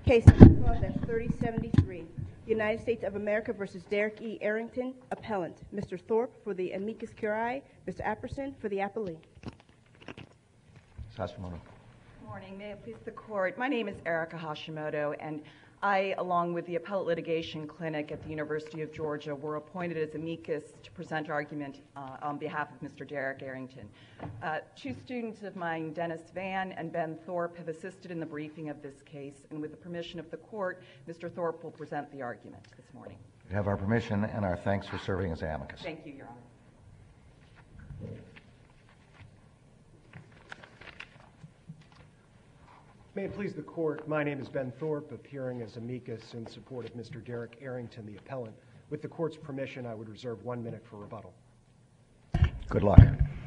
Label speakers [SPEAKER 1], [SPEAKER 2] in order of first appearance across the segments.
[SPEAKER 1] Case number 12-3073, United States of America versus Derek E. Arrington, appellant. Mr. Thorpe for the amicus curiae, Mr. Apperson for the appellee.
[SPEAKER 2] Hashimoto.
[SPEAKER 3] Good morning. May it please the Court. My name is Erica Hashimoto, and I, along with the Appellate Litigation Clinic at the University of Georgia, were appointed as amicus to present argument on behalf of Mr. Derek Arrington. Two students of mine, Dennis Van and Ben Thorpe, have assisted in the briefing of this case, and with the permission of the Court, Mr. Thorpe will present the argument this morning.
[SPEAKER 2] We have our permission and our thanks for serving as amicus.
[SPEAKER 3] Thank you, Your Honor.
[SPEAKER 4] May it please the Court, my name is Ben Thorpe, appearing as amicus in support of Mr. Derek Arrington, the appellant. With the Court's permission, I would reserve 1 minute for rebuttal.
[SPEAKER 2] Good luck.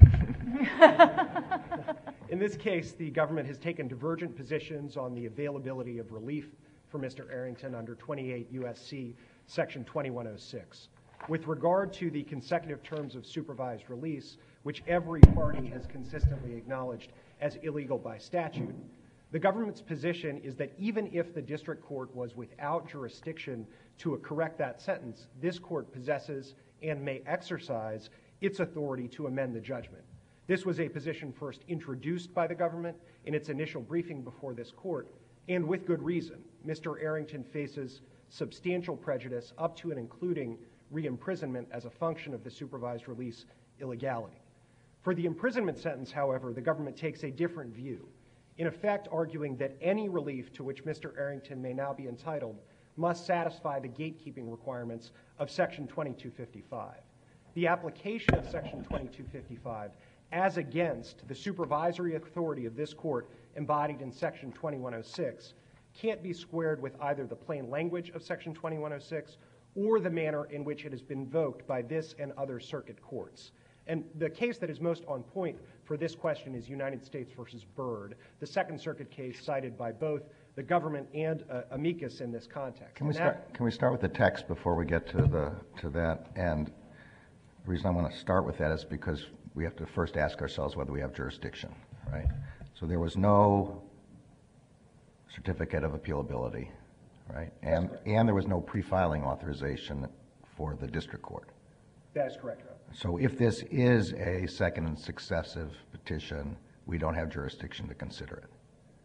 [SPEAKER 4] In this case, the government has taken divergent positions on the availability of relief for Mr. Arrington under 28 U.S.C. Section 2106. With regard to the consecutive terms of supervised release, which every party has consistently acknowledged as illegal by statute, the government's position is that even if the district court was without jurisdiction to correct that sentence, this court possesses and may exercise its authority to amend the judgment. This was a position first introduced by the government in its initial briefing before this court, and with good reason. Mr. Arrington faces substantial prejudice up to and including re-imprisonment as a function of the supervised release illegality. For the imprisonment sentence, however, the government takes a different view, in effect arguing that any relief to which Mr. Arrington may now be entitled must satisfy the gatekeeping requirements of Section 2255. The application of Section 2255 as against the supervisory authority of this court embodied in Section 2106 can't be squared with either the plain language of Section 2106 or the manner in which it has been invoked by this and other circuit courts. And the case that is most on point for this question is United States versus Byrd, the Second Circuit case cited by both the government and amicus in this context.
[SPEAKER 2] Can we start with the text before we get to that? And the reason I want to start with that is because we have to first ask ourselves whether we have jurisdiction, right? So there was no certificate of appealability, right? And there was no pre-filing authorization for the district court.
[SPEAKER 4] That is correct, Your Honor.
[SPEAKER 2] So if this is a second and successive petition, we don't have jurisdiction to consider it.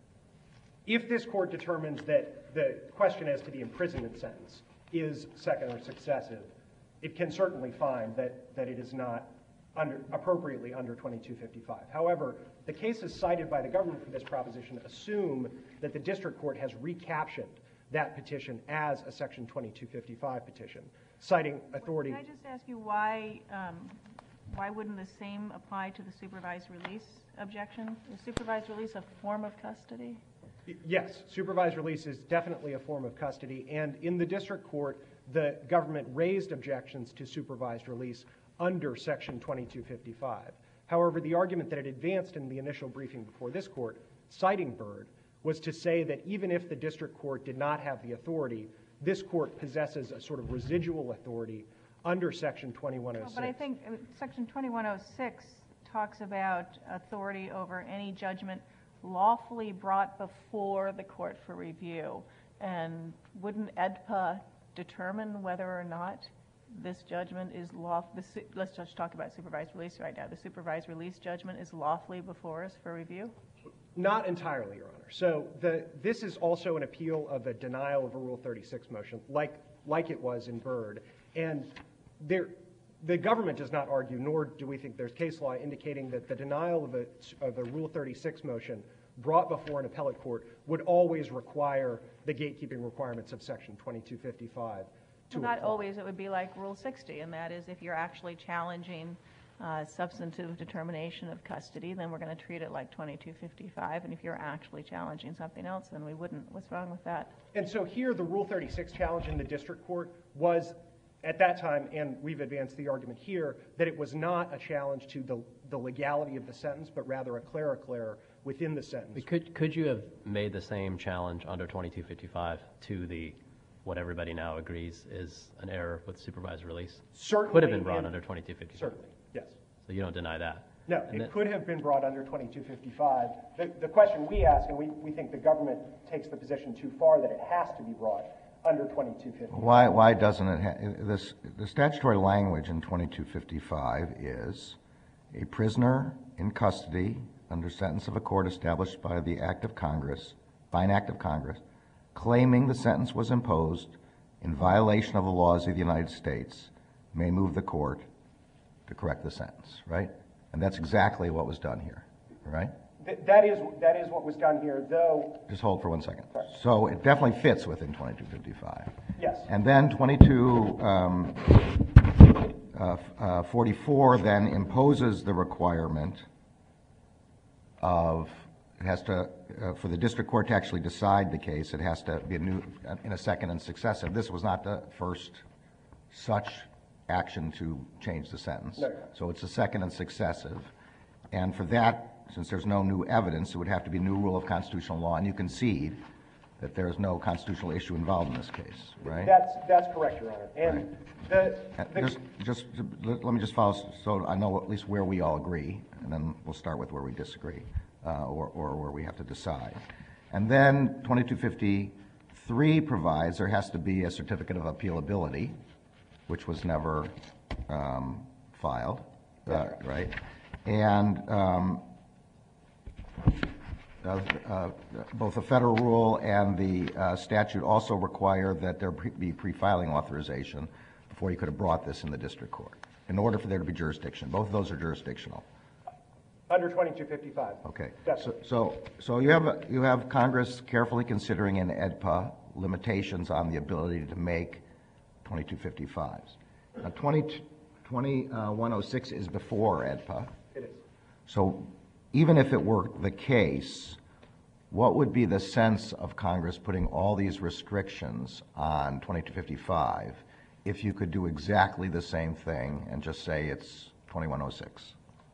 [SPEAKER 4] If this court determines that the question as to the imprisonment sentence is second or successive, it can certainly find that it is not appropriately under 2255. However, the cases cited by the government for this proposition assume that the district court has recaptioned that petition as a Section 2255 petition, citing authority.
[SPEAKER 5] Can I just ask you why wouldn't the same apply to the supervised release objection? Is supervised release a form of custody?
[SPEAKER 4] Yes, supervised release is definitely a form of custody, and in the district court, the government raised objections to supervised release under Section 2255. However, the argument that it advanced in the initial briefing before this court, citing Byrd, was to say that even if the district court did not have the authority, this court possesses a sort of residual authority under Section 2106.
[SPEAKER 5] But I think Section 2106 talks about authority over any judgment lawfully brought before the court for review. And wouldn't AEDPA determine whether or not this judgment is lawful? Let's just talk about supervised release right now. The supervised release judgment is lawfully before us for review?
[SPEAKER 4] Not entirely, Your Honor. So this is also an appeal of a denial of a Rule 36 motion, like it was in Byrd. And the government does not argue, nor do we think there's case law indicating that the denial of a Rule 36 motion brought before an appellate court would always require the gatekeeping requirements of Section 2255 to
[SPEAKER 5] Not
[SPEAKER 4] apply.
[SPEAKER 5] always. It would be like Rule 60, and that is if you're actually challenging substantive determination of custody, then we're going to treat it like 2255. And if you're actually challenging something else, then we wouldn't. What's wrong with that?
[SPEAKER 4] And so here, the Rule 36 challenge in the district court was, at that time, and we've advanced the argument here, that it was not a challenge to the legality of the sentence, but rather a clerical error within the sentence.
[SPEAKER 6] Could you have made the same challenge under 2255 to what everybody now agrees is an error with supervised release?
[SPEAKER 4] Certainly.
[SPEAKER 6] Could have been brought under 2255.
[SPEAKER 4] Certainly, yes.
[SPEAKER 6] So you don't deny that?
[SPEAKER 4] No,
[SPEAKER 6] And
[SPEAKER 4] it could have been brought under 2255. The question we ask, and we think the government takes the position too far, that it has to be brought under 2255.
[SPEAKER 2] Why doesn't it the statutory language in 2255 is a prisoner in custody under sentence of a court established by an act of Congress, claiming the sentence was imposed in violation of the laws of the United States, may move the court to correct the sentence, right? And that's exactly what was done here, right?
[SPEAKER 4] That is what was done here, though.
[SPEAKER 2] Just hold for 1 second.
[SPEAKER 4] Sorry.
[SPEAKER 2] So it definitely fits within 2255.
[SPEAKER 4] Yes.
[SPEAKER 2] And then 2244 then imposes the requirement of, it has to, for the district court to actually decide the case, it has to be in a second and successive. This was not the first such action to change the sentence.
[SPEAKER 4] No.
[SPEAKER 2] So it's a second and successive. And for that, since there's no new evidence, it would have to be a new rule of constitutional law, and you concede that there is no constitutional issue involved in this case, right?
[SPEAKER 4] That's correct, Your Honor. And
[SPEAKER 2] Let me just follow so I know at least where we all agree, and then we'll start with where we disagree or where we have to decide. And then 2253 provides there has to be a certificate of appealability, which was never filed, right? And both the federal rule and the statute also require that there be pre-filing authorization before you could have brought this in the district court, in order for there to be jurisdiction. Both of those are jurisdictional.
[SPEAKER 4] under 2255.
[SPEAKER 2] Okay.
[SPEAKER 4] Definitely.
[SPEAKER 2] So you have Congress carefully considering in EDPA limitations on the ability to make 2255s. Now, 2106 is before EDPA.
[SPEAKER 4] It is.
[SPEAKER 2] So even if it were the case, what would be the sense of Congress putting all these restrictions on 2255 if you could do exactly the same thing and just say it's 2106?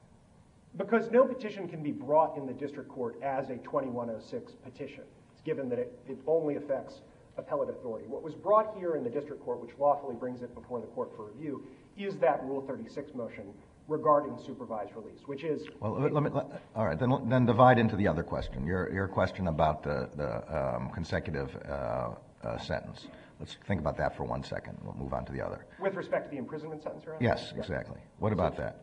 [SPEAKER 4] Because no petition can be brought in the district court as a 2106 petition. It's given that it only affects appellate authority. What was brought here in the district court, which lawfully brings it before the court for review, is that Rule 36 motion regarding supervised release, which is...
[SPEAKER 2] Well, all right, then divide into the other question, your question about the consecutive sentence. Let's think about that for 1 second. We'll move on to the other.
[SPEAKER 4] With respect to the imprisonment sentence, Your Honor?
[SPEAKER 2] Yes, exactly. What about that?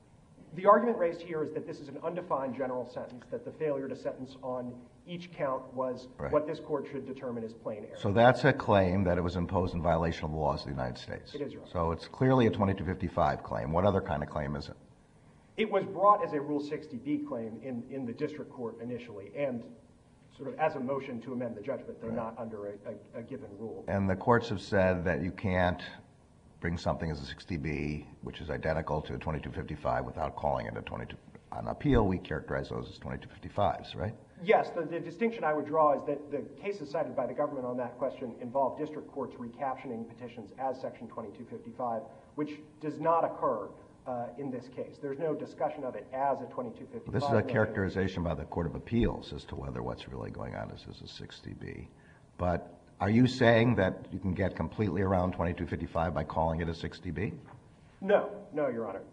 [SPEAKER 4] The argument raised here is that this is an undefined general sentence, that the failure to sentence on each count was what this court should determine as plain error.
[SPEAKER 2] So that's a claim that it was imposed in violation of the laws of the United States.
[SPEAKER 4] It is, Your Honor.
[SPEAKER 2] So it's clearly a 2255 claim. What other kind of claim is it?
[SPEAKER 4] It was brought as a Rule 60B claim in the district court initially, and sort of as a motion to amend the judgment. They're not under a given rule.
[SPEAKER 2] And the courts have said that you can't bring something as a 60B, which is identical to a 2255, without calling it a 22. On appeal, we characterize those as 2255s, right?
[SPEAKER 4] Yes, the distinction I would draw is that the cases cited by the government on that question involve district courts recaptioning petitions as Section 2255, which does not occur in this case. There's no discussion of it as a 2255.
[SPEAKER 2] This is a characterization by the Court of Appeals as to whether what's really going on is a 60B. But are you saying that you can get completely around 2255 by calling it a 60B?
[SPEAKER 4] No, Your Honor.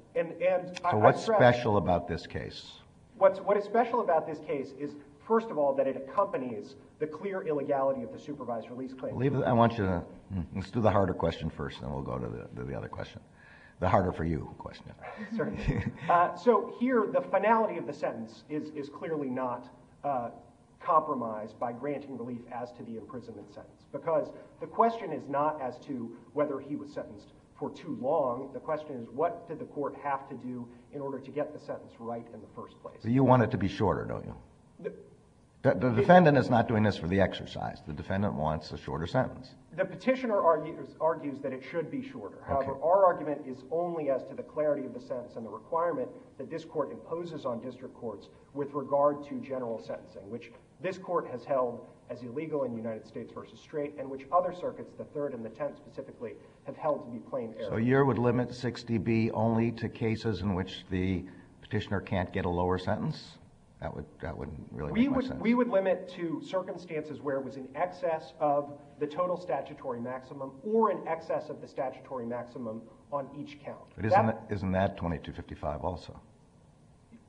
[SPEAKER 2] So what's special about this case?
[SPEAKER 4] What is special about this case is, first of all, that it accompanies the clear illegality of the supervised release claim.
[SPEAKER 2] I want you to, let's do the harder question first, then we'll go to the other question. The harder for you question.
[SPEAKER 4] Certainly. So here, the finality of the sentence is clearly not compromised by granting relief as to the imprisonment sentence, because the question is not as to whether he was sentenced for too long. The question is, what did the court have to do in order to get the sentence right in the first place?
[SPEAKER 2] So you want it to be shorter, don't you? The defendant is not doing this for the exercise. The defendant wants a shorter sentence.
[SPEAKER 4] The petitioner argues that it should be shorter. However, our argument is only as to the clarity of the sentence and the requirement that this court imposes on district courts with regard to general sentencing, which this court has held as illegal in United States v. Strait, and which other circuits, the 3rd and the 10th specifically, have held to be plain error.
[SPEAKER 2] So you would limit 60B only to cases in which the petitioner can't get a lower sentence? That would really make more sense.
[SPEAKER 4] We would limit to circumstances where it was in excess of the total statutory maximum or in excess of the statutory maximum on each count.
[SPEAKER 2] But isn't that 2255 also?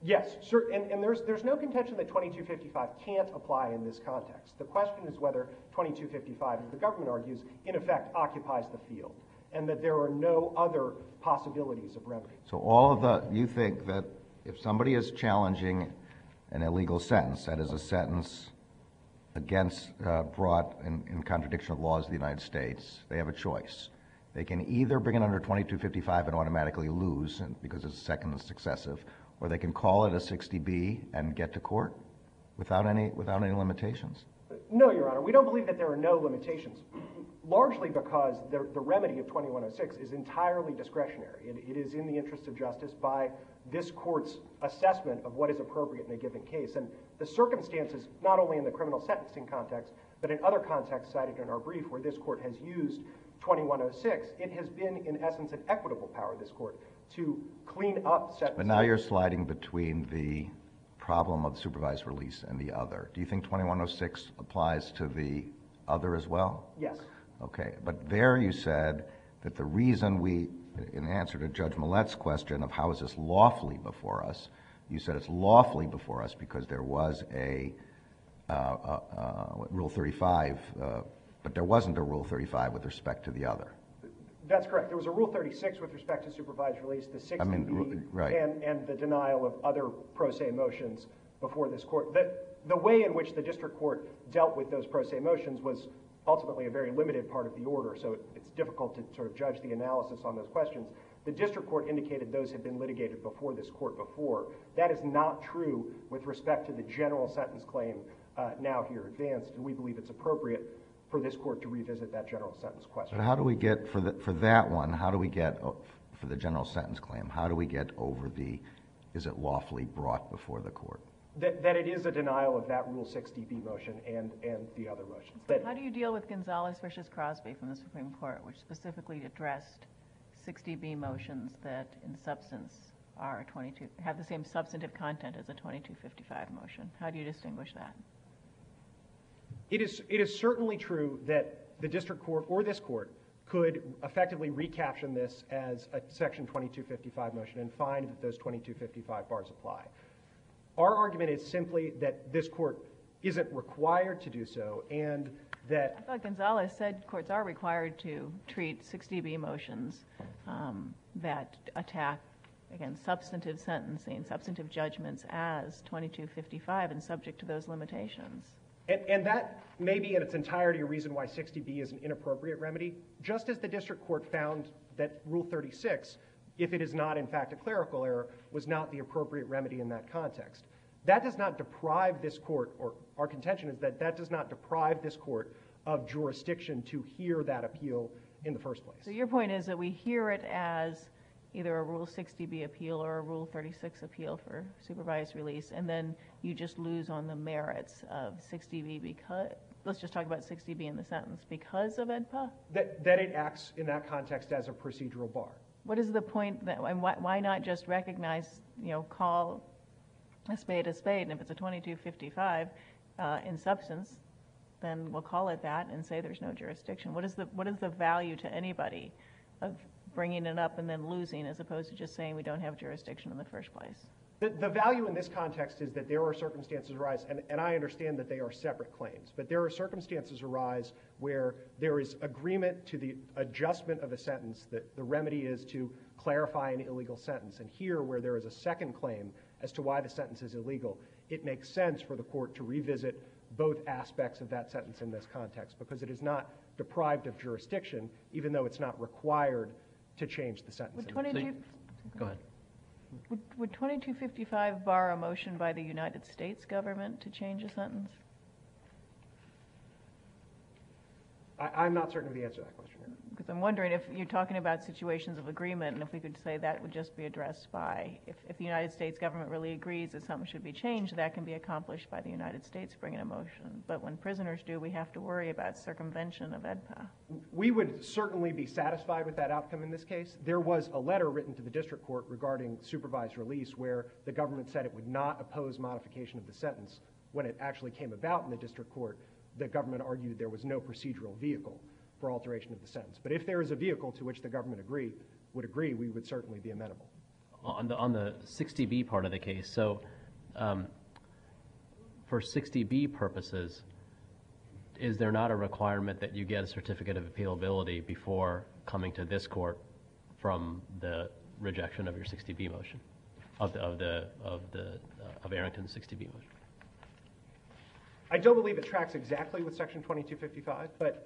[SPEAKER 4] Yes, sure, and there's no contention that 2255 can't apply in this context. The question is whether 2255, as the government argues, in effect occupies the field, and that there are no other possibilities of remedy.
[SPEAKER 2] So you think that if somebody is challenging an illegal sentence, that is a sentence brought in contradiction of laws of the United States, they have a choice. They can either bring it under 2255 and automatically lose because it's second and successive, or they can call it a 60B and get to court without any limitations.
[SPEAKER 4] No, Your Honor, we don't believe that there are no limitations, largely because the remedy of 2106 is entirely discretionary. It is in the interest of justice by this court's assessment of what is appropriate in a given case. And the circumstances, not only in the criminal sentencing context, but in other contexts cited in our brief where this court has used 2106, it has been, in essence, an equitable power, this court, to clean up sentences.
[SPEAKER 2] But now you're sliding between the problem of supervised release and the other. Do you think 2106 applies to the other as well?
[SPEAKER 4] Yes.
[SPEAKER 2] Okay, but there you said that the reason in answer to Judge Millett's question of how is this lawfully before us, you said it's lawfully before us because there was a Rule 35, but there wasn't a Rule 35 with respect to the other.
[SPEAKER 4] That's correct. There was a Rule 36 with respect to supervised release, the 60B,
[SPEAKER 2] right.
[SPEAKER 4] and the denial of other pro se motions before this court. The way in which the district court dealt with those pro se motions was ultimately a very limited part of the order, so it's difficult to sort of judge the analysis on those questions. The district court indicated those had been litigated before this court before. That is not true with respect to the general sentence claim now here advanced, and we believe it's appropriate for this court to revisit that general sentence question.
[SPEAKER 2] But how do we get, for that one, how do we get, for the general sentence claim, how do we get over is it lawfully brought before the court?
[SPEAKER 4] That it is a denial of that Rule 60B motion and the other motions.
[SPEAKER 5] How do you deal with Gonzalez versus Crosby from the Supreme Court, which specifically addressed 60B motions that in substance have the same substantive content as a 2255 motion? How do you distinguish that?
[SPEAKER 4] It is certainly true that the district court or this court could effectively recaption this as a Section 2255 motion and find that those 2255 bars apply. Our argument is simply that this court isn't required to do so, and that...
[SPEAKER 5] I thought Gonzalez said courts are required to treat 60B motions that attack, again, substantive sentencing, substantive judgments as 2255 and subject to those limitations.
[SPEAKER 4] And that may be in its entirety a reason why 60B is an inappropriate remedy, just as the district court found that Rule 36, if it is not in fact a clerical error, was not the appropriate remedy in that context. That does not deprive this court, or our contention is that does not deprive this court of jurisdiction to hear that appeal in the first place.
[SPEAKER 5] So your point is that we hear it as either a Rule 60B appeal or a Rule 36 appeal for supervised release, and then you just lose on the merits of 60B because, let's just talk about 60B in the sentence, because of AEDPA?
[SPEAKER 4] That it acts in that context as a procedural bar.
[SPEAKER 5] What is the point, and why not just recognize, call a spade, and if it's a 2255 in substance, then we'll call it that and say there's no jurisdiction. What is the value to anybody of bringing it up and then losing as opposed to just saying we don't have jurisdiction in the first place?
[SPEAKER 4] The value in this context is that there are circumstances arise, and I understand that they are separate claims, but there are circumstances arise where there is agreement to the adjustment of a sentence, that the remedy is to clarify an illegal sentence. And here, where there is a second claim as to why the sentence is illegal, it makes sense for the court to revisit both aspects of that sentence in this context, because it is not deprived of jurisdiction, even though it's not required to change the sentence.
[SPEAKER 6] Go ahead.
[SPEAKER 5] Would 2255 bar a motion by the United States government to change a sentence?
[SPEAKER 4] I'm not certain of the answer to that question.
[SPEAKER 5] Because I'm wondering if you're talking about situations of agreement, and if we could say that would just be addressed by, if the United States government really agrees that something should be changed, that can be accomplished by the United States bringing a motion. But when prisoners do, we have to worry about circumvention of AEDPA.
[SPEAKER 4] We would certainly be satisfied with that outcome in this case. There was a letter written to the district court regarding supervised release where the government said it would not oppose modification of the sentence. When it actually came about in the district court, the government argued there was no procedural vehicle for alteration of the sentence. But if there is a vehicle to which the government would agree, we would certainly be amenable.
[SPEAKER 6] On the 60B part of the case, so for 60B purposes, is there not a requirement that you get a certificate of appealability before coming to this court from the rejection of your 60B motion, of Arrington's 60B motion?
[SPEAKER 4] I don't believe it tracks exactly with Section 2255, but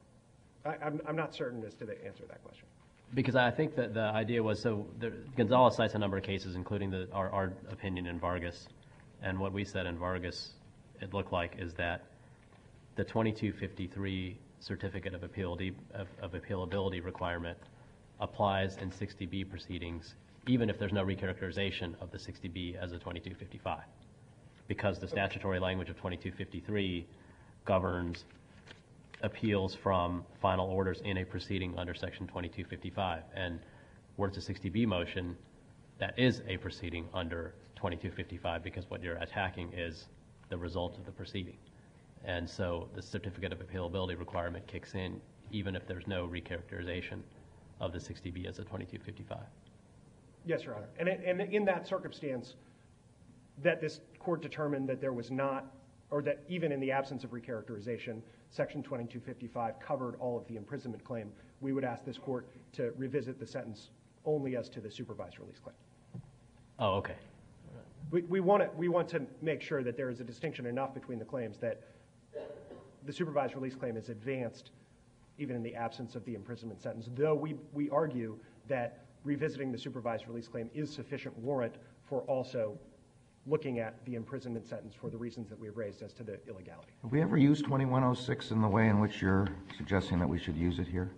[SPEAKER 4] I'm not certain as to the answer to that question.
[SPEAKER 6] Because I think that the idea was, Gonzalez cites a number of cases, including our opinion in Vargas, and what we said in Vargas, it looked like, is that the 2253 certificate of appealability requirement applies in 60B proceedings, even if there's no recharacterization of the 60B as a 2255, because the statutory language of 2253 governs appeals from final orders in a proceeding under Section 2255. And where it's a 60B motion, that is a proceeding under 2255, because what you're attacking is the result of the proceeding. And so the certificate of appealability requirement kicks in even if there's no recharacterization of the 60B as a 2255.
[SPEAKER 4] Yes, Your Honor. And in that circumstance, that this court determined that there was not, or that even in the absence of recharacterization, Section 2255 covered all of the imprisonment claim, we would ask this court to revisit the sentence only as to the supervised release claim.
[SPEAKER 6] Oh, okay.
[SPEAKER 4] We want to make sure that there is a distinction enough between the claims that the supervised release claim is advanced even in the absence of the imprisonment sentence, though we argue that revisiting the supervised release claim is sufficient warrant for also looking at the imprisonment sentence for the reasons that we have raised as to the illegality.
[SPEAKER 2] Have we ever used 2106 in the way in which you're suggesting that we should use it here?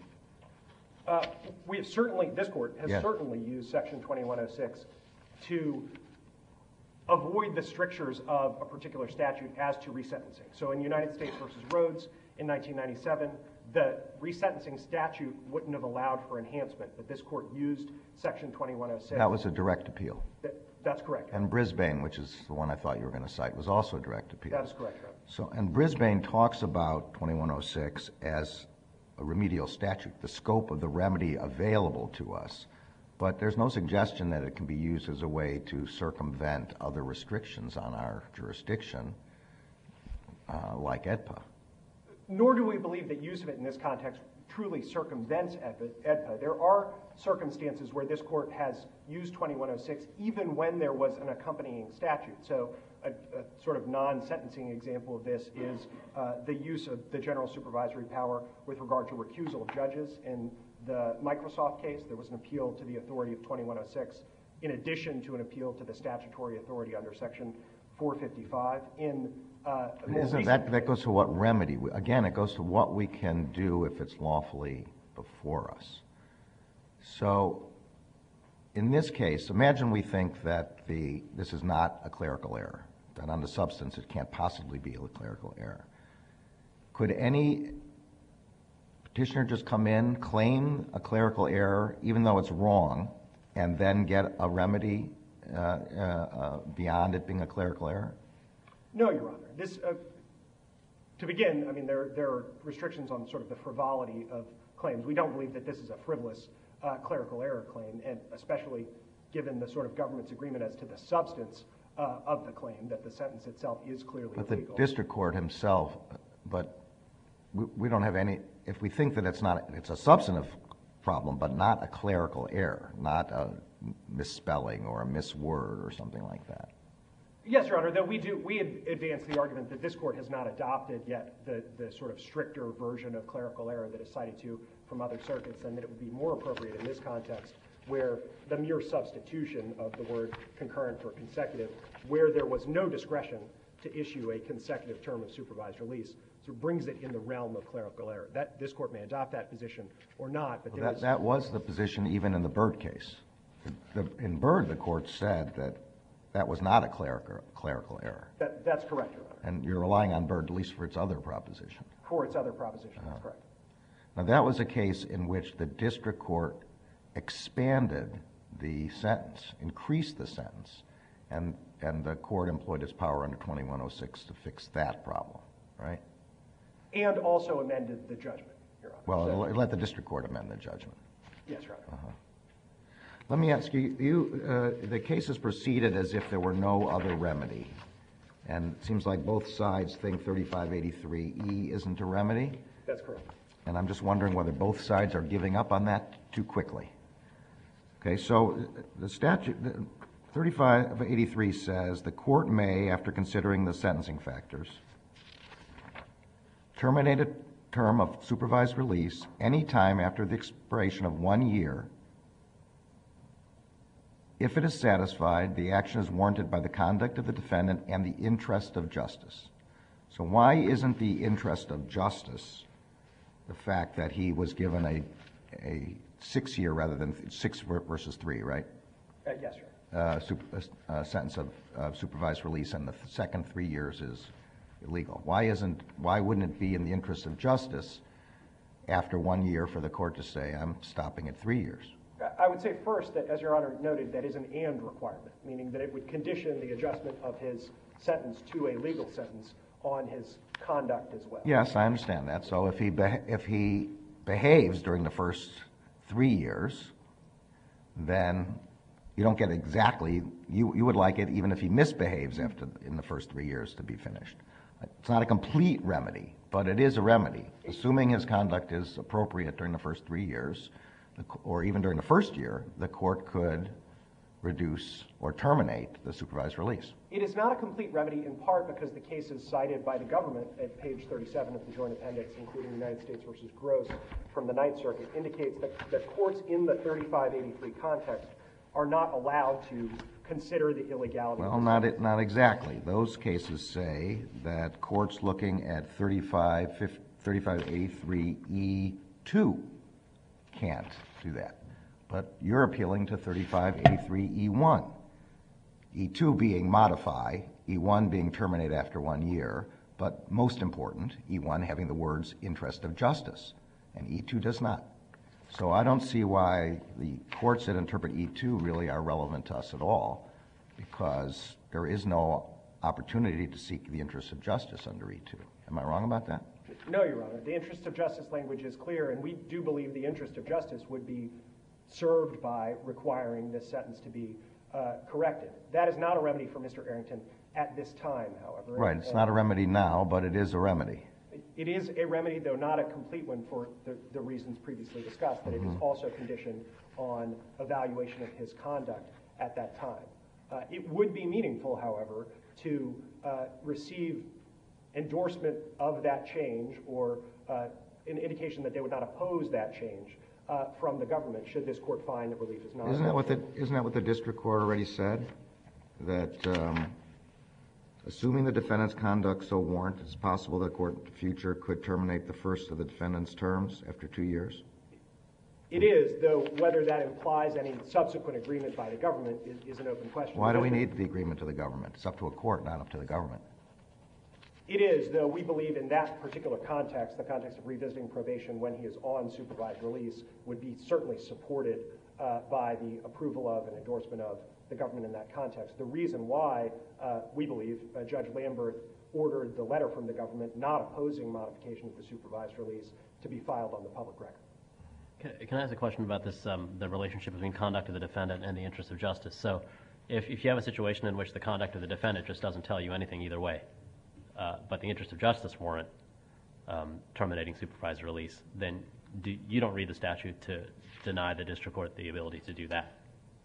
[SPEAKER 4] We have certainly, this court has
[SPEAKER 2] Yes.
[SPEAKER 4] certainly used Section 2106 to avoid the strictures of a particular statute as to resentencing. So in United States versus Rhodes in 1997, the resentencing statute wouldn't have allowed for enhancement, but this court used Section 2106.
[SPEAKER 2] That was a direct appeal.
[SPEAKER 4] That's correct.
[SPEAKER 2] And Brisbane, which is the one I thought you were going to cite, was also a direct appeal.
[SPEAKER 4] That is correct, Your Honor.
[SPEAKER 2] So, and Brisbane talks about 2106 as a remedial statute, the scope of the remedy available to us. But there's no suggestion that it can be used as a way to circumvent other restrictions on our jurisdiction, like AEDPA.
[SPEAKER 4] Nor do we believe that use of it in this context truly circumvents AEDPA. There are circumstances where this court has used 2106 even when there was an accompanying statute. So a sort of non-sentencing example of this is the use of the general supervisory power with regard to recusal of judges. In the Microsoft case, there was an appeal to the authority of 2106 in addition to an appeal to the statutory authority under Section 455.
[SPEAKER 2] That goes to what remedy? Again, it goes to what we can do if it's lawfully before us. So in this case, imagine we think that this is not a clerical error, that on the substance it can't possibly be a clerical error. Could any petitioner just come in, claim a clerical error, even though it's wrong, and then get a remedy beyond it being a clerical error?
[SPEAKER 4] No, Your Honor. This, to begin, I mean, there are restrictions on sort of the frivolity of claims. We don't believe that this is a frivolous clerical error claim, and especially given the sort of government's agreement as to the substance of the claim, that the sentence itself is clearly illegal.
[SPEAKER 2] But the district court himself, but we don't have any, if we think that it's a substantive problem, but not a clerical error, not a misspelling or a misword or something like that.
[SPEAKER 4] Yes, Your Honor, though we advance the argument that this court has not adopted yet the sort of stricter version of clerical error that is cited to from other circuits, and that it would be more appropriate in this context where the mere substitution of the word concurrent for consecutive, where there was no discretion to issue a consecutive term of supervised release, so brings it in the realm of clerical error. That this court may adopt that position or not, but
[SPEAKER 2] that was the position even in the Byrd case. In Byrd, the court said that was not a clerical error.
[SPEAKER 4] That's correct, Your Honor.
[SPEAKER 2] And you're relying on Byrd at least for its other proposition.
[SPEAKER 4] For its other proposition, that's correct.
[SPEAKER 2] Now, that was a case in which the district court expanded the sentence, increased the sentence, and the court employed its power under 2106 to fix that problem, right?
[SPEAKER 4] And also amended the judgment, Your Honor.
[SPEAKER 2] Well, let the district court amend the judgment.
[SPEAKER 4] Yes, Your Honor.
[SPEAKER 2] Let me ask you, the case is proceeded as if there were no other remedy. And it seems like both sides think 3583E isn't a remedy.
[SPEAKER 4] That's correct.
[SPEAKER 2] And I'm just wondering whether both sides are giving up on that too quickly. Okay, so the statute, 3583 says the court may, after considering the sentencing factors, terminate a term of supervised release any time after the expiration of 1 year if it is satisfied the action is warranted by the conduct of the defendant and the interest of justice. So why isn't the interest of justice the fact that he was given a 6 year rather than 6 versus 3, right?
[SPEAKER 4] Yes, sir.
[SPEAKER 2] Sentence of supervised release, and the second 3 years is illegal. Why wouldn't it be in the interest of justice after 1 year for the court to say, I'm stopping at 3 years?
[SPEAKER 4] I would say first that, as Your Honor noted, that is an and requirement, meaning that it would condition the adjustment of his sentence to a legal sentence on his conduct as well.
[SPEAKER 2] Yes, I understand that. So if he behaves during the first 3 years, then you don't get exactly, you would like it even if he misbehaves in the first 3 years to be finished. It's not a complete remedy, but it is a remedy. Assuming his conduct is appropriate during the first 3 years, or even during the first year, the court could reduce or terminate the supervised release.
[SPEAKER 4] It is not a complete remedy, in part because the cases cited by the government at page 37 of the Joint Appendix, including United States versus Gross from the Ninth Circuit, indicates that courts in the 3583 context are not allowed to consider the illegality.
[SPEAKER 2] Well, not exactly. Those cases say that courts looking at 3583E2 can't do that. But you're appealing to 3583E1. E2 being modify, E1 being terminate after 1 year, but most important, E1 having the words interest of justice, and E2 does not. So I don't see why the courts that interpret E2 really are relevant to us at all, because there is no opportunity to seek the interest of justice under E2. Am I wrong about that?
[SPEAKER 4] No, Your Honor. The interest of justice language is clear, and we do believe the interest of justice would be served by requiring this sentence to be corrected. That is not a remedy for Mr. Arrington at this time, however.
[SPEAKER 2] Right. It's not a remedy now, but it is a remedy.
[SPEAKER 4] It is a remedy, though not a complete one for the reasons previously discussed, that it is also conditioned on evaluation of his conduct at that time. It would be meaningful, however, to receive endorsement of that change or an indication that they would not oppose that change from the government should this court find that relief is not.
[SPEAKER 2] Isn't that what the district court already said? That assuming the defendant's conduct so warrant, it's possible that the court in the future could terminate the first of the defendant's terms after 2 years?
[SPEAKER 4] It is, though whether that implies any subsequent agreement by the government is an open question.
[SPEAKER 2] Why do we need the agreement to the government? It's up to a court, not up to the government.
[SPEAKER 4] It is, though we believe in that particular context, the context of revisiting probation when he is on supervised release, would be certainly supported by the approval of and endorsement of the government in that context. The reason why we believe Judge Lambert ordered the letter from the government not opposing modification of the supervised release to be filed on the public record.
[SPEAKER 6] Can I ask a question about this, the relationship between conduct of the defendant and the interest of justice? So if you have a situation in which the conduct of the defendant just doesn't tell you anything either way, but the interest of justice warrant terminating supervised release, then you don't read the statute to deny the district court the ability to do that.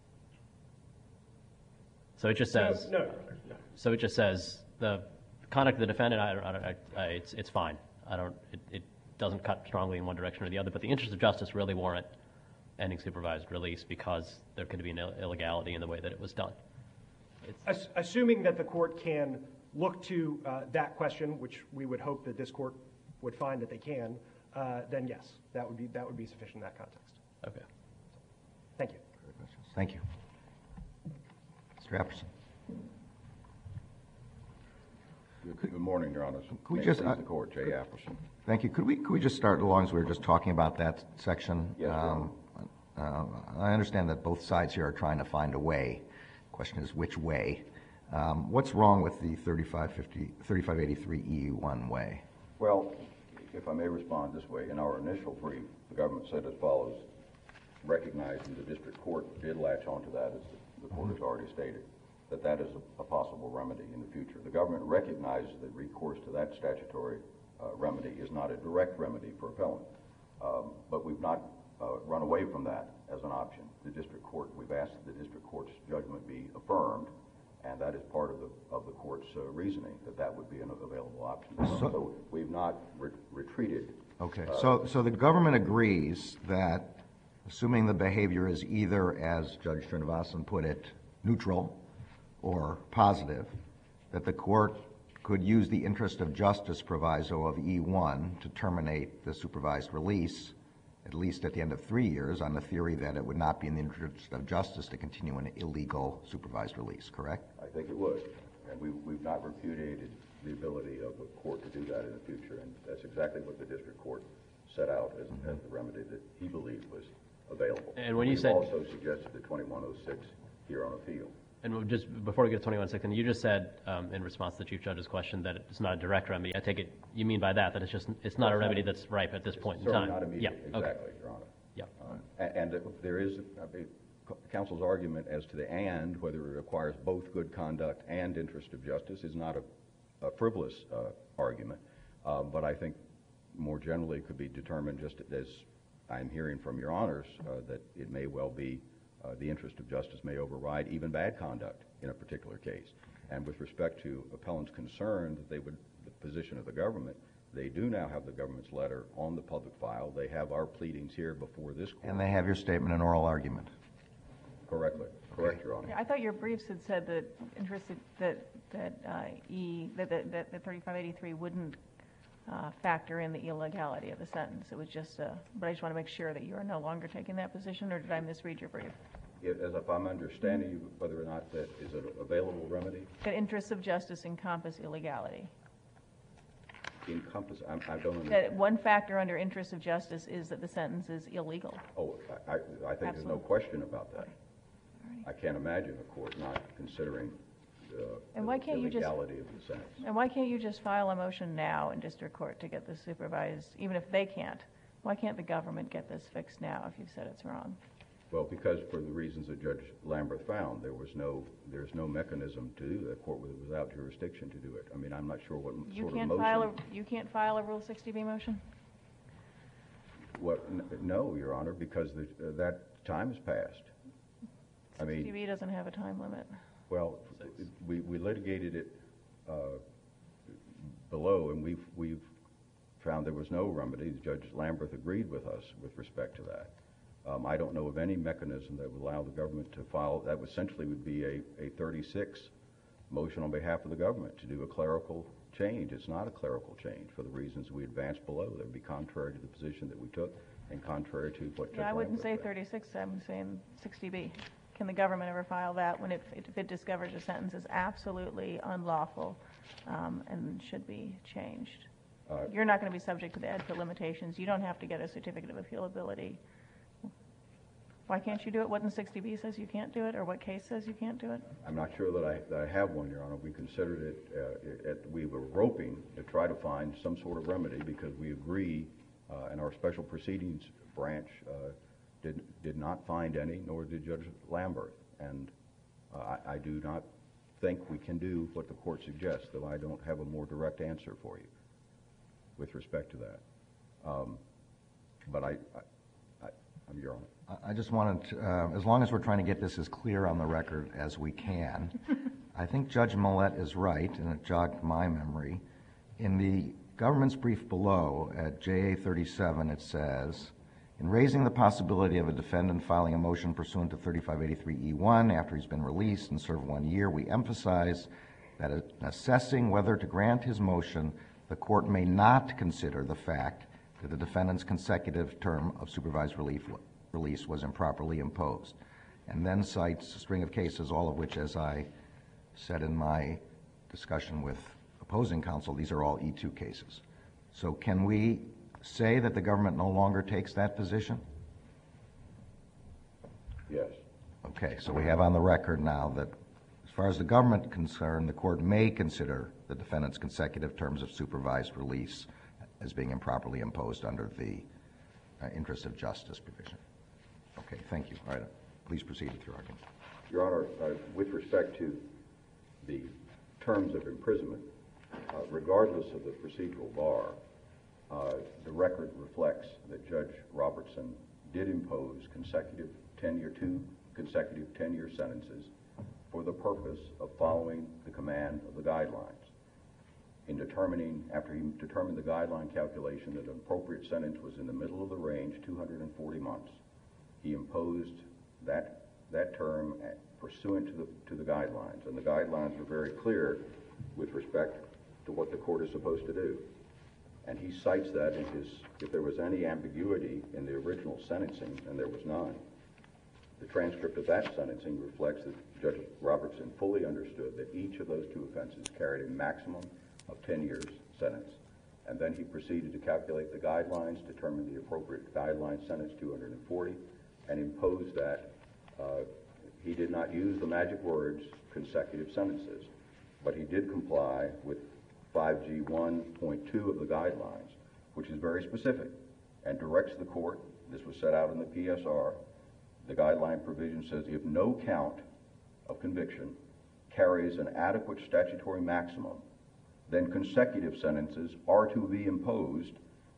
[SPEAKER 6] So it just says.
[SPEAKER 4] No.
[SPEAKER 6] So it just says the conduct of the defendant. It's fine. It doesn't cut strongly in one direction or the other. But the interest of justice really warrant ending supervised release because there could be an illegality in the way that it was done.
[SPEAKER 4] Assuming that the court can look to that question, which we would hope that this court would find that they can, then yes, that would be sufficient in that context.
[SPEAKER 6] Okay.
[SPEAKER 4] Thank you.
[SPEAKER 2] Thank you. Mr. Epperson.
[SPEAKER 7] Good morning, Your Honor.
[SPEAKER 2] Could we just
[SPEAKER 7] the court, Jay Apperson.
[SPEAKER 2] Thank you. Could we just start along as we were just talking about that section?
[SPEAKER 7] Yes, Your Honor.
[SPEAKER 2] I understand that both sides here are trying to find a way. The question is which way. What's wrong with the 3583E1 way?
[SPEAKER 7] Well, if I may respond this way, in our initial brief, the government said as follows: recognized, and the district court did latch onto that, as the court has already stated, that that is a possible remedy in the future. The government recognizes that recourse to that statutory remedy is not a direct remedy for appellant, but we've not run away from that as an option. The district court, we've asked that the district court's judgment be affirmed, and that is part of the court's reasoning, that would be an available option. So we've not retreated.
[SPEAKER 2] Okay, so the government agrees that, assuming the behavior is either, as Judge Srinivasan put it, neutral or positive, that the court could use the interest of justice proviso of E1 to terminate the supervised release, at least at the end of 3 years, on the theory that it would not be in the interest of justice to continue an illegal supervised release, correct?
[SPEAKER 7] I think it would, and we've not repudiated the ability of the court to do that in the future, and that's exactly what the district court set out as the remedy that he believed was available.
[SPEAKER 6] And when you
[SPEAKER 7] We've
[SPEAKER 6] said
[SPEAKER 7] also suggested the 2106 here on appeal.
[SPEAKER 6] And just before we get to 2116, you just said in response to the Chief Judge's question that it's not a direct remedy. I take it you mean by that it's not a remedy that's ripe at this point in time.
[SPEAKER 7] Certainly not immediate,
[SPEAKER 6] Yeah.
[SPEAKER 7] exactly,
[SPEAKER 6] Okay.
[SPEAKER 7] Your Honor.
[SPEAKER 6] Yeah.
[SPEAKER 7] And there is counsel's argument as to the and, whether it requires both good conduct and interest of justice, is not a frivolous argument, but I think more generally could be determined, just as I'm hearing from Your Honors, that it may well be the interest of justice may override even bad conduct in a particular case. And with respect to appellant's concern that the position of the government, they do now have the government's letter on the public file. They have our pleadings here before this court.
[SPEAKER 2] And they have your statement and oral argument.
[SPEAKER 7] Correct, Your Honor.
[SPEAKER 5] I thought your briefs had said that that 3583 wouldn't factor in the illegality of the sentence. It was just but I just want to make sure that you are no longer taking that position, or did I misread your brief?
[SPEAKER 7] As if I'm understanding you, whether or not that is an available remedy?
[SPEAKER 5] That interests of justice encompass illegality.
[SPEAKER 7] Encompass, I don't understand.
[SPEAKER 5] That one factor under interest of justice is that the sentence is illegal.
[SPEAKER 7] Oh, I think there's no question about that. I can't imagine a court not considering the illegality of the sentence.
[SPEAKER 5] And why can't you just file a motion now in district court to get this supervised, even if they can't? Why can't the government get this fixed now if you've said it's wrong?
[SPEAKER 7] Well, because for the reasons that Judge Lambert found, there's no mechanism to do that. The court was without jurisdiction to do it. I mean, I'm not sure what sort of motion.
[SPEAKER 5] You can't file a Rule 60B motion?
[SPEAKER 7] No, Your Honor, because that time has passed.
[SPEAKER 5] 60B doesn't have a time limit.
[SPEAKER 7] Well, we litigated it below, and we've found there was no remedy. Judge Lambert agreed with us with respect to that. I don't know of any mechanism that would allow the government to file. That essentially would be a 36 motion on behalf of the government to do a clerical change. It's not a clerical change for the reasons we advanced below. That would be contrary to the position that we took and contrary to what Judge Lambert
[SPEAKER 5] I wouldn't say
[SPEAKER 7] said.
[SPEAKER 5] 36. I'm saying 60B. Can the government ever file that when if it discovers a sentence is absolutely unlawful and should be changed? You're not going to be subject to the EDPA limitations. You don't have to get a certificate of appealability. Why can't you do it? What in 60B says you can't do it, or what case says you can't do it?
[SPEAKER 7] I'm not sure that I have one, Your Honor. We considered it, we were roping to try to find some sort of remedy because we agree, and our special proceedings branch did not find any, nor did Judge Lambert. And I do not think we can do what the court suggests, though I don't have a more direct answer for you with respect to that. But I'm Your Honor.
[SPEAKER 2] I just wanted to, as long as we're trying to get this as clear on the record as we can, I think Judge Millett is right, and it jogged my memory. In the government's brief below, at JA 37, it says, in raising the possibility of a defendant filing a motion pursuant to 3583E1 after he's been released and served 1 year, we emphasize that in assessing whether to grant his motion, the court may not consider the fact that the defendant's consecutive term of supervised release was improperly imposed, and then cites a string of cases, all of which, as I said in my discussion with opposing counsel, these are all E2 cases. So can we say that the government no longer takes that position?
[SPEAKER 7] Yes.
[SPEAKER 2] Okay, so we have on the record now that as far as the government is concerned, the court may consider the defendant's consecutive terms of supervised release as being improperly imposed under the interest of justice provision. Okay. Okay, thank you. All right, please proceed with your argument.
[SPEAKER 7] Your Honor, with respect to the terms of imprisonment, regardless of the procedural bar, the record reflects that Judge Robertson did impose two consecutive 10-year sentences for the purpose of following the command of the guidelines. After he determined the guideline calculation that an appropriate sentence was in the middle of the range, 240 months, he imposed that term pursuant to the guidelines. And the guidelines were very clear with respect to what the court is supposed to do. And he cites that in if there was any ambiguity in the original sentencing, and there was none. The transcript of that sentencing reflects that Judge Robertson fully understood that each of those two offenses carried a maximum of 10 years sentence. And then he proceeded to calculate the guidelines, determine the appropriate guideline sentence, 240, and imposed that. He did not use the magic words consecutive sentences, but he did comply with 5G 1.2 of the guidelines, which is very specific and directs the court. This was set out in the PSR. The guideline provision says if no count of conviction carries an adequate statutory maximum, then consecutive sentences are to be imposed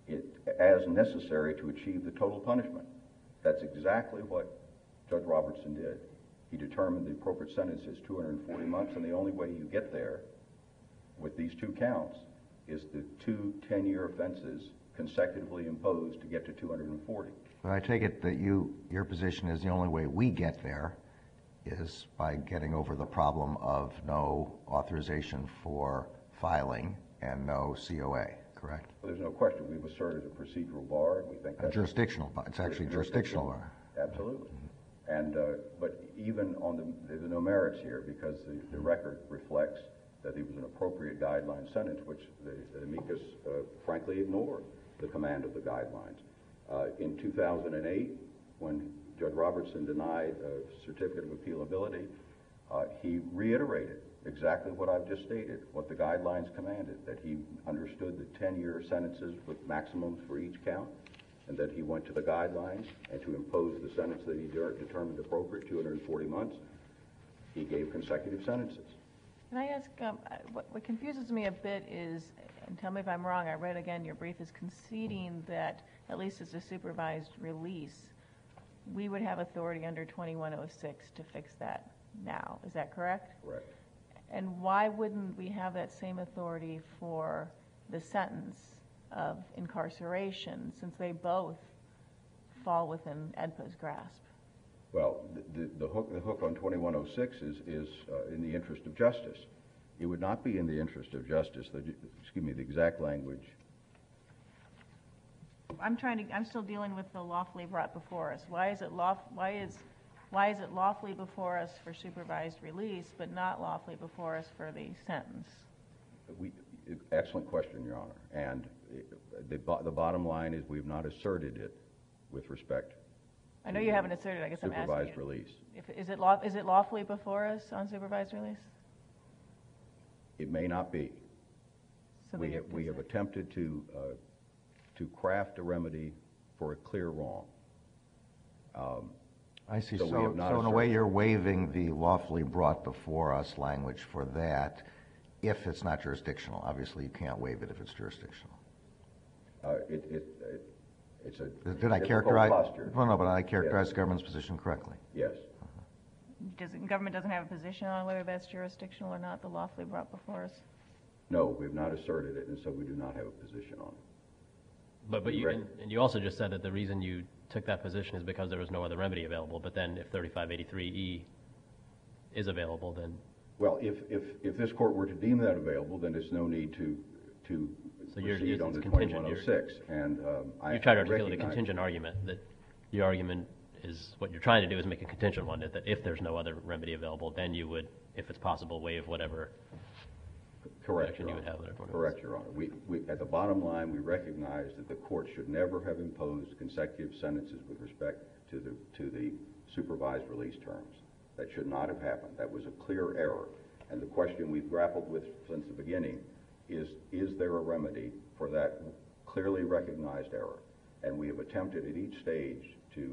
[SPEAKER 7] as necessary to achieve the total punishment. That's exactly what Judge Robertson did. He determined the appropriate sentence is 240 months, and the only way you get there with these two counts is the two 10-year offenses consecutively imposed to get to 240.
[SPEAKER 2] But I take it that your position is the only way we get there is by getting over the problem of no authorization for filing and no COA, correct?
[SPEAKER 7] Well, there's no question. We've asserted a procedural bar. We think that's
[SPEAKER 2] jurisdictional bar. It's actually a jurisdictional bar.
[SPEAKER 7] Absolutely. And but even on there's no merits here because the record reflects that it was an appropriate guideline sentence, which the amicus frankly ignored the command of the guidelines. In 2008, when Judge Robertson denied a certificate of appealability, he reiterated exactly what I've just stated, what the guidelines commanded, that he understood the 10-year sentences with maximums for each count, and that he went to the guidelines, and to impose the sentence that he determined appropriate, 240 months, he gave consecutive sentences.
[SPEAKER 5] Can I ask, what confuses me a bit is, and tell me if I'm wrong, I read again your brief is conceding that, at least as a supervised release, we would have authority under 2106 to fix that now. Is that correct?
[SPEAKER 7] Correct.
[SPEAKER 5] And why wouldn't we have that same authority for the sentence of incarceration, since they both fall within EDPA's grasp?
[SPEAKER 7] Well, the hook on 2106 is in the interest of justice. It would not be in the interest of justice. The exact language.
[SPEAKER 5] I'm still dealing with the lawfully brought before us. Why is it lawfully before us for supervised release, but not lawfully before us for the sentence?
[SPEAKER 7] Excellent question, Your Honor. And the bottom line is we've not asserted it with respect.
[SPEAKER 5] I know you haven't asserted. I guess I'm asking you.
[SPEAKER 7] Supervised release.
[SPEAKER 5] Is it lawfully before us on supervised release?
[SPEAKER 7] It may not be.
[SPEAKER 5] So
[SPEAKER 7] we have attempted to craft a remedy for a clear wrong.
[SPEAKER 2] I see.
[SPEAKER 7] So
[SPEAKER 2] So in a way, you're waiving the lawfully brought before us language for that if it's not jurisdictional. Obviously, you can't waive it if it's jurisdictional.
[SPEAKER 7] It's a
[SPEAKER 2] Did I
[SPEAKER 7] difficult
[SPEAKER 2] characterize?
[SPEAKER 7] posture.
[SPEAKER 2] Well, no, but I characterized the government's position correctly.
[SPEAKER 7] Yes.
[SPEAKER 5] Government doesn't have a position on whether that's jurisdictional or not, the lawfully brought before us?
[SPEAKER 7] No, we have not asserted it, and so we do not have a position on it.
[SPEAKER 6] But you also just said that the reason you took that position is because there was no other remedy available. But then if 3583E is available, then...
[SPEAKER 7] Well, if this court were to deem that available, then there's no need to proceed on the 2106. And
[SPEAKER 6] you try to articulate a contingent argument, that your argument is, what you're trying to do is make a contingent one, that if there's no other remedy available, then you would, if it's possible, waive whatever
[SPEAKER 7] Correct,
[SPEAKER 6] action
[SPEAKER 7] Your
[SPEAKER 6] you would
[SPEAKER 7] Honor.
[SPEAKER 6] have.
[SPEAKER 7] Correct, Your Honor. We, at the bottom line, we recognize that the court should never have imposed consecutive sentences with respect to the supervised release terms. That should not have happened. That was a clear error. And the question we've grappled with since the beginning is there a remedy for that clearly recognized error? And we have attempted at each stage to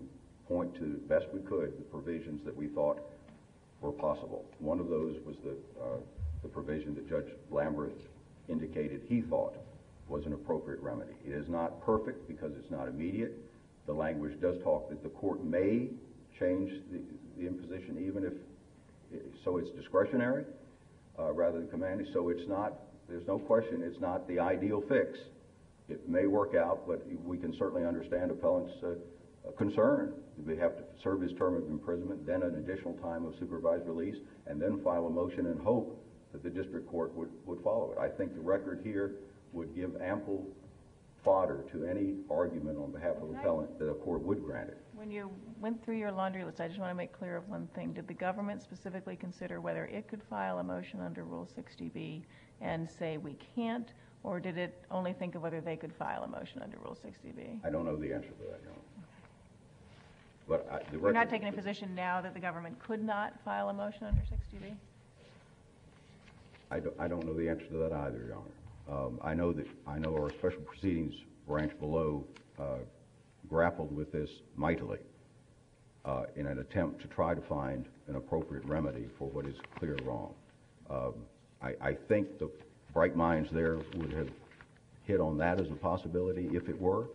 [SPEAKER 7] point to, the best we could, the provisions that we thought were possible. One of those was the provision that Judge Lamberth indicated he thought was an appropriate remedy. It is not perfect because it's not immediate. The language does talk that the court may change the imposition even if, so it's discretionary rather than commanding. So it's not, there's no question, it's not the ideal fix. It may work out, but we can certainly understand appellant's concern. They have to serve his term of imprisonment, then an additional time of supervised release, and then file a motion and hope that the district court would follow it. I think the record here would give ample fodder to any argument on behalf of the appellant that a court would grant it.
[SPEAKER 5] When you went through your laundry list, I just want to make clear of one thing. Did the government specifically consider whether it could file a motion under Rule 60B and say we can't, or did it only think of whether they could file a motion under Rule 60B?
[SPEAKER 7] I don't know the answer to that, Your Honor. But the
[SPEAKER 5] You're not
[SPEAKER 7] record,
[SPEAKER 5] taking a position now that the government could not file a motion under 60B?
[SPEAKER 7] I don't know the answer to that either, Your Honor. I know our special proceedings branch below grappled with this mightily in an attempt to try to find an appropriate remedy for what is clear wrong. I think the bright minds there would have hit on that as a possibility if it were,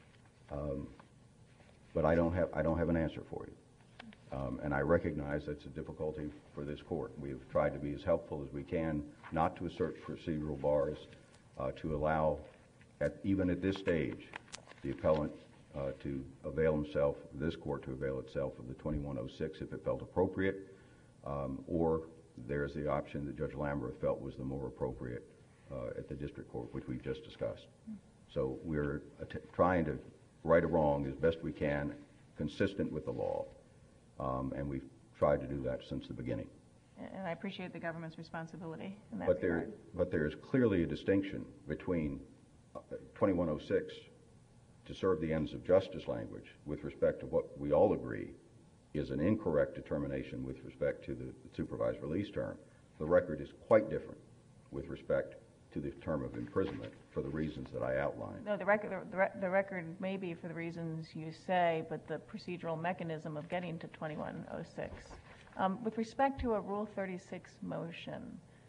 [SPEAKER 7] but I don't have an answer for you. And I recognize that's a difficulty for this court. We have tried to be as helpful as we can, not to assert procedural bars, to allow, even at this stage, the appellant to avail himself, this court to avail itself of the 2106 if it felt appropriate, or there's the option that Judge Lamberth felt was the more appropriate at the district court, which we've just discussed. So we're trying to right a wrong as best we can, consistent with the law. And we've tried to do that since the beginning.
[SPEAKER 5] And I appreciate the government's responsibility in that regard.
[SPEAKER 7] But there is clearly a distinction between 2106 to serve the ends of justice language with respect to what we all agree is an incorrect determination with respect to the supervised release term. The record is quite different with respect to the term of imprisonment for the reasons that I outlined.
[SPEAKER 5] No, the record may be for the reasons you say, but the procedural mechanism of getting to 2106. With respect to a Rule 36 motion,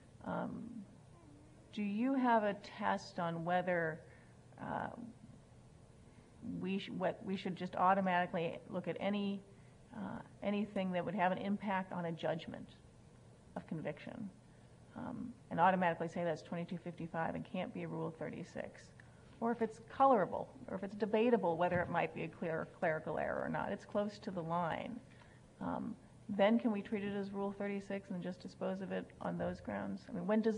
[SPEAKER 5] do you have a test on whether we should just automatically look at anything that would have an impact on a judgment of conviction? And automatically say that's 2255 and can't be a Rule 36. Or if it's colorable, or if it's debatable whether it might be a clear clerical error or not, it's close to the line. Then can we treat it as Rule 36 and just dispose of it on those grounds? I mean, when does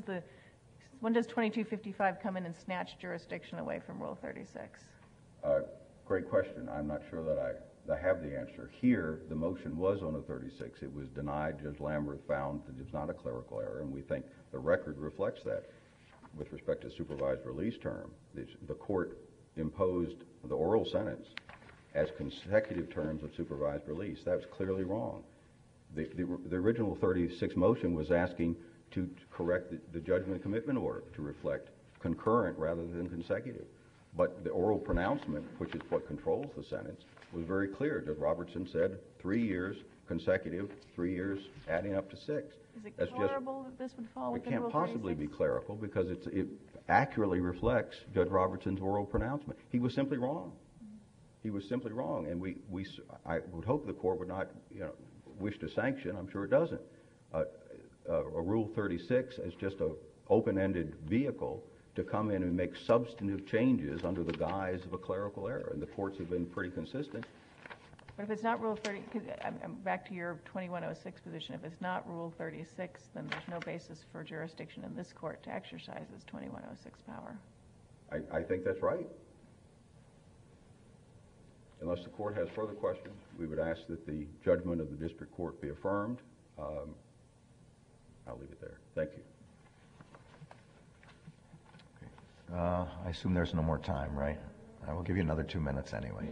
[SPEAKER 5] 2255 come in and snatch jurisdiction away from Rule 36?
[SPEAKER 7] Great question. I'm not sure that I have the answer. Here, the motion was on a 36. It was denied. Judge Lamberth found that it's not a clerical error, and we think the record reflects that. With respect to supervised release term, the court imposed the oral sentence as consecutive terms of supervised release. That was clearly wrong. The original 36 motion was asking to correct the judgment commitment order to reflect concurrent rather than consecutive. But the oral pronouncement, which is what controls the sentence, was very clear. Judge Robertson said 3 years consecutive, 3 years adding up to 6.
[SPEAKER 5] Is it clerical that this would fall within Rule 36?
[SPEAKER 7] It can't possibly be clerical because it accurately reflects Judge Robertson's oral pronouncement. He was simply wrong. He was simply wrong, and I would hope the court would not wish to sanction. I'm sure it doesn't. A Rule 36 is just an open-ended vehicle to come in and make substantive changes under the guise of a clerical error, and the courts have been pretty consistent.
[SPEAKER 5] But if it's not Rule 30, I'm back to your 2106 position. If it's not Rule 36, then there's no basis for jurisdiction in this court to exercise its 2106 power.
[SPEAKER 7] I think that's right. Unless the court has further questions, we would ask that the judgment of the district court be affirmed. I'll leave it there. Thank you.
[SPEAKER 2] I assume there's no more time, right? I will give you another 2 minutes anyway.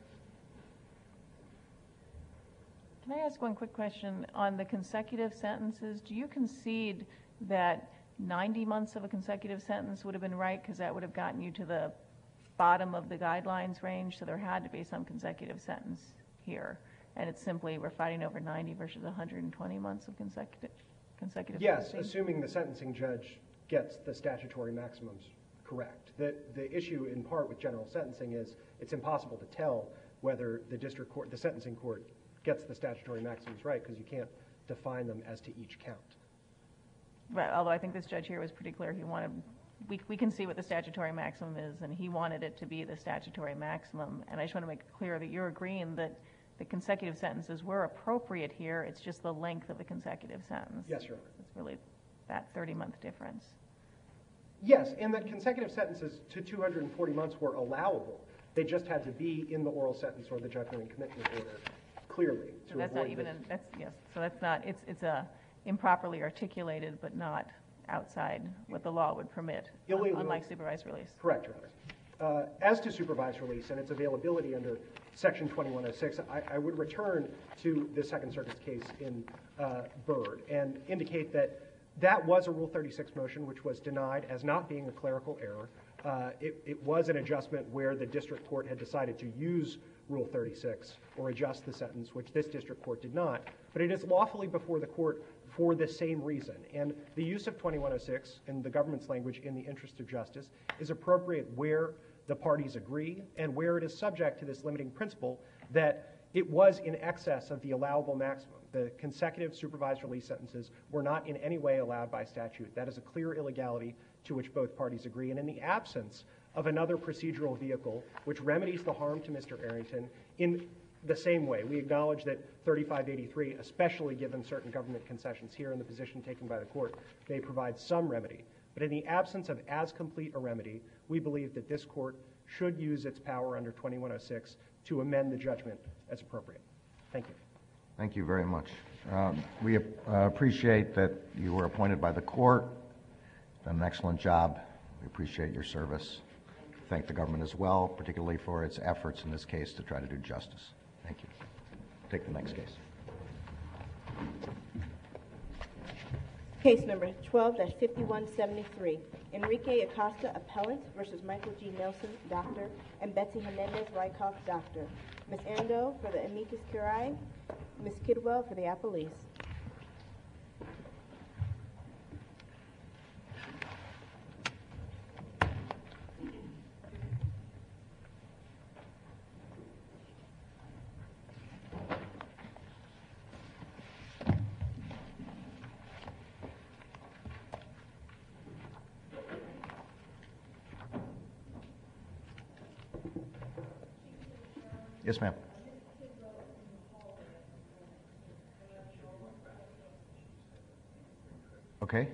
[SPEAKER 5] Can I ask one quick question? On the consecutive sentences, do you concede that 90 months of a consecutive sentence would have been right because that would have gotten you to the bottom of the guidelines range, so there had to be some consecutive sentence here. And it's simply we're fighting over 90 versus 120 months of consecutive
[SPEAKER 4] Yes,
[SPEAKER 5] sentencing.
[SPEAKER 4] assuming the sentencing judge gets the statutory maximums correct. The issue in part with general sentencing is it's impossible to tell whether the district court, the sentencing court, gets the statutory maximums right because you can't define them as to each count.
[SPEAKER 5] Right, although I think this judge here was pretty clear. He wanted, we can see what the statutory maximum is, and he wanted it to be the statutory maximum. And I just want to make it clear that you're agreeing that the consecutive sentences were appropriate here. It's just the length of the consecutive sentence.
[SPEAKER 4] Yes, Your Honor.
[SPEAKER 5] It's really that 30-month difference.
[SPEAKER 4] Yes, and that consecutive sentences to 240 months were allowable. They just had to be in the oral sentence or the judgment and commitment order clearly.
[SPEAKER 5] So that's not even, yes, so that's not, it's a improperly articulated but not outside what the law would permit, unlike supervised release.
[SPEAKER 4] Correct, Your Honor. As to supervised release and its availability under Section 2106, I would return to the Second Circuit's case in Byrd and indicate that that was a Rule 36 motion which was denied as not being a clerical error. It was an adjustment where the district court had decided to use Rule 36 or adjust the sentence, which this district court did not. But it is lawfully before the court for the same reason. And the use of 2106 in the government's language in the interest of justice is appropriate where the parties agree and where it is subject to this limiting principle that it was in excess of the allowable maximum. The consecutive supervised release sentences were not in any way allowed by statute. That is a clear illegality to which both parties agree. And in the absence of another procedural vehicle which remedies the harm to Mr. Arrington in the same way, we acknowledge that 3583, especially given certain government concessions here and the position taken by the court, may provide some remedy. But in the absence of as complete a remedy, we believe that this court should use its power under 2106 to amend the judgment as appropriate. Thank you.
[SPEAKER 2] Thank you very much. We appreciate that you were appointed by the court. Done an excellent job. We appreciate your service. Thank the government as well, particularly for its efforts in this case to try to do justice. Thank you. Take the next case.
[SPEAKER 1] Case number 12-5173, Enrique Acosta, appellant, versus Michael G. Nelson, doctor, and Betsy Hernandez-Rykoff, doctor. Ms. Ando for the amicus curiae, Ms. Kidwell for the appellees.
[SPEAKER 2] Yes, ma'am. Okay.